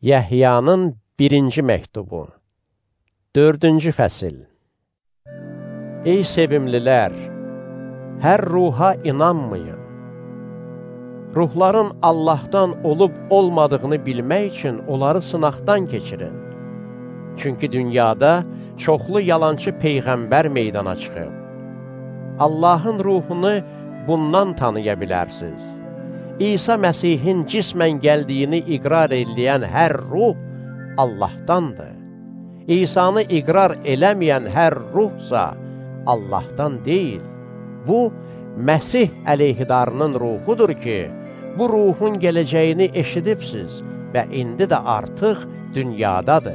Yəhyanın 1-ci məktubu 4-cü fəsil. Ey sevimlilər, hər ruha inanmayın. Ruhların Allahdan olub olmadığını bilmək üçün onları sınaqdan keçirin. Çünki dünyada çoxlu yalançı peyğəmbər meydana çıxıb. Allahın ruhunu bundan tanıya bilərsiniz. İsa Məsihin cismən gəldiyini iqrar eləyən hər ruh Allahdandır. İsa'nı iqrar eləməyən hər ruhsa Allahdan deyil. Bu, Məsih əleyhidarının ruhudur ki, bu ruhun gələcəyini eşidibsiz və indi də artıq dünyadadır.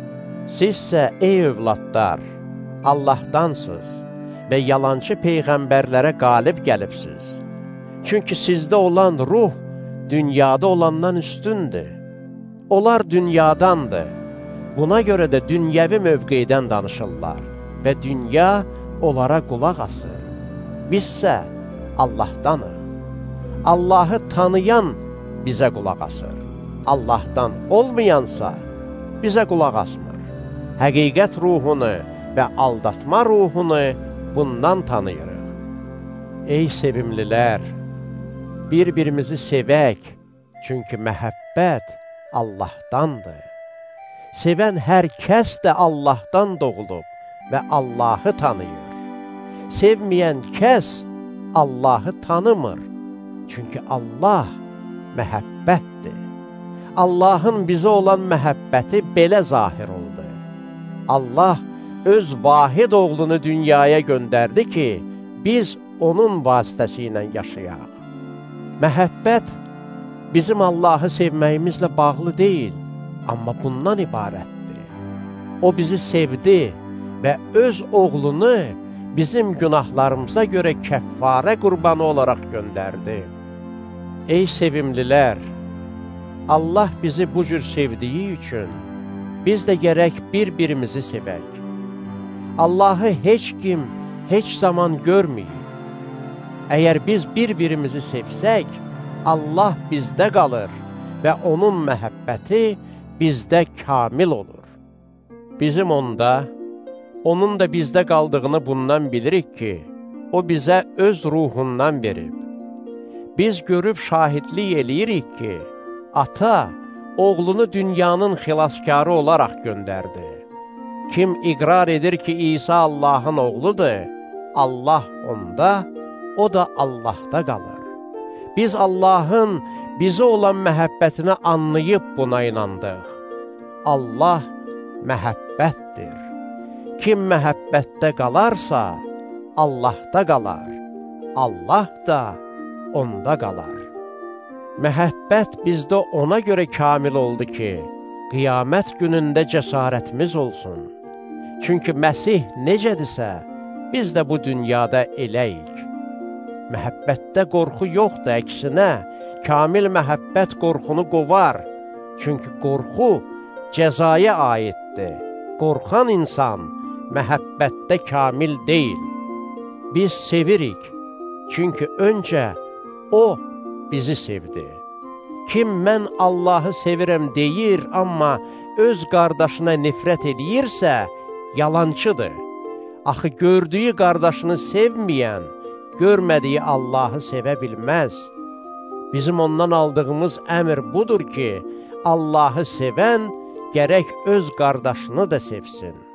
Sizsə, ey övladlar, Allahdansınız və yalançı peyğəmbərlərə qalib gəlibsiz. Çünki sizdə olan ruh dünyada olandan üstündür. Onlar dünyadandır. Buna görə də dünyəvi mövqeydən danışırlar və dünya onlara qulaq asır. Bizsə Allahdanıq. Allahı tanıyan bizə qulaq asır. Allahdan olmayansa bizə qulaq asmır. Həqiqət ruhunu və aldatma ruhunu bundan tanıyırıq. Ey sevimlilər, bir-birimizi sevək, çünki məhəbbət Allahdandır. Sevən hər kəs də Allahdan doğulub və Allahı tanıyır. Sevməyən kəs Allahı tanımır, çünki Allah məhəbbətdir. Allahın bizə olan məhəbbəti belə zahir oldu. Allah öz vahid oğlunu dünyaya göndərdi ki, biz onun vasitəsilə yaşayaq. Məhəbbət bizim Allahı sevməyimizlə bağlı deyil, amma bundan ibarətdir. O bizi sevdi və öz oğlunu bizim günahlarımıza görə kəffarə qurbanı olaraq göndərdi. Ey sevimlilər, Allah bizi bu cür sevdiyi üçün biz də gərək bir-birimizi sevək. Allahı heç kim, heç zaman görməyib. Əgər biz bir-birimizi sevsək, Allah bizdə qalır və onun məhəbbəti bizdə kamil olur. Bizim onda, onun da bizdə qaldığını bundan bilirik ki, o bizə öz ruhundan verib. Biz görüb şahidlik eləyirik ki, Ata, oğlunu dünyanın xilaskarı olaraq göndərdi. Kim iqrar edir ki, İsa Allahın oğludur, Allah onda, o da Allahda qalır. Biz Allahın bizə olan məhəbbətini anlayıb buna inandıq. Allah məhəbbətdir. Kim məhəbbətdə qalarsa, Allahda qalar. Allah da onda qalar. Məhəbbət bizdə ona görə kamil oldu ki, qiyamət günündə cəsarətimiz olsun. Çünki Məsih necədirsə, biz də bu dünyada eləyik. Məhəbbətdə qorxu yoxdur, əksinə, kamil məhəbbət qorxunu qovar. Çünki qorxu cəzaya aiddir. Qorxan insan məhəbbətdə kamil deyil. Biz sevirik, çünki öncə o bizi sevdi. Kim mən Allahı sevirəm deyir, amma öz qardaşına nifrət edirsə, yalançıdır. Axı gördüyü qardaşını sevməyən, görmədiyi Allahı sevə bilməz. Bizim ondan aldığımız əmr budur ki, Allahı sevən gərək öz qardaşını da sevsin.